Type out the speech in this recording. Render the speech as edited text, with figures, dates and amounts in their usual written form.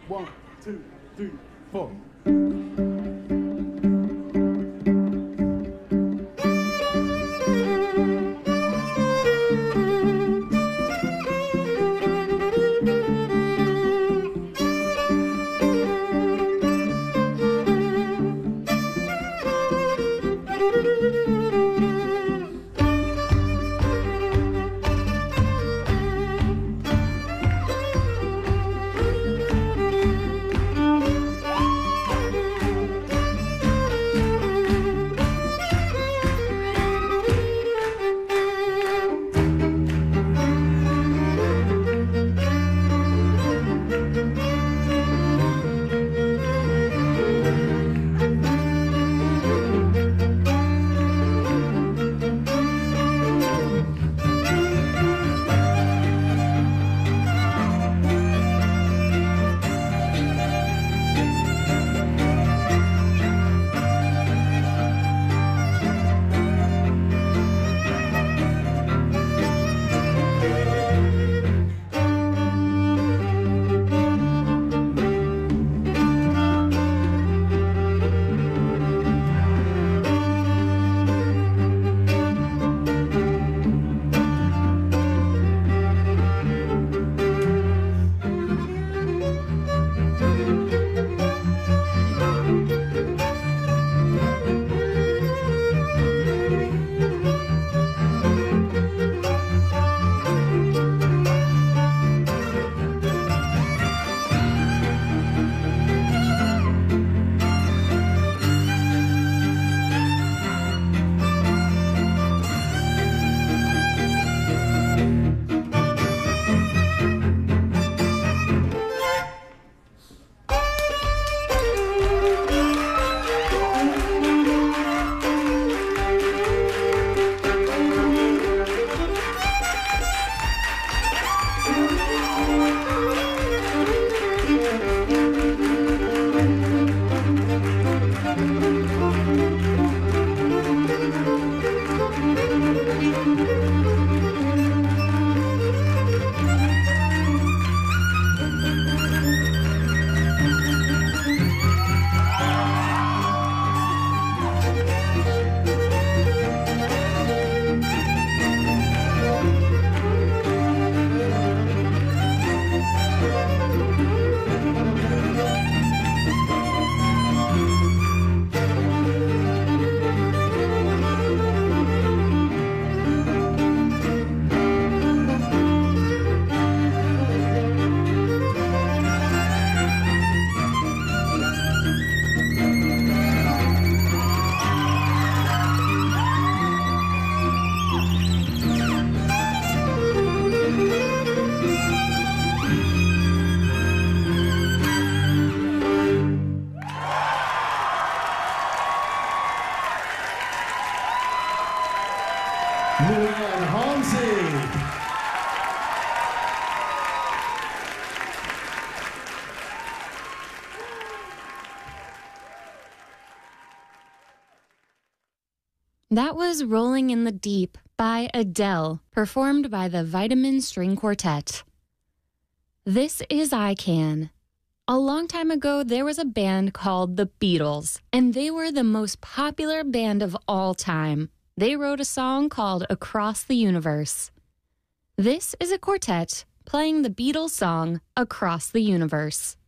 1, 2, 3, 4. Julian Halsey. That was Rolling in the Deep by Adele, performed by the Vitamin String Quartet. This is I Can. A long time ago, there was a band called the Beatles, and they were the most popular band of all time. They wrote a song called Across the Universe. This is a quartet playing the Beatles song Across the Universe.